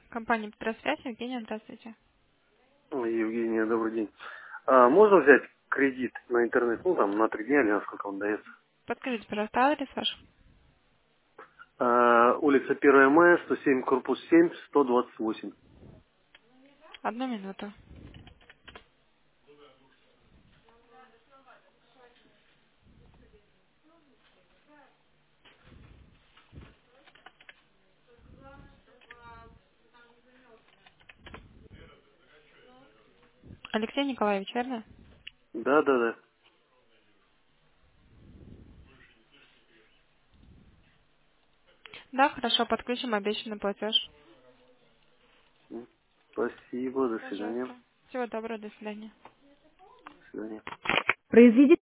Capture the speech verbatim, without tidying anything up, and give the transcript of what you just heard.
Компания «Петросвязь», Евгения, здравствуйте. Ой, Евгения, добрый день. А, можно взять кредит на интернет, ну там на три дня или на сколько он дается? Подскажите, пожалуйста, адрес ваш. А, улица первое мая, сто семь, корпус семь, сто двадцать восемь. Одну минуту. Алексей Николаевич, верно? Да, да, да. Да, хорошо, подключим обещанный платеж. М, Спасибо, до свидания. Пожалуйста. Всего доброго, до свидания. До свидания. Произведи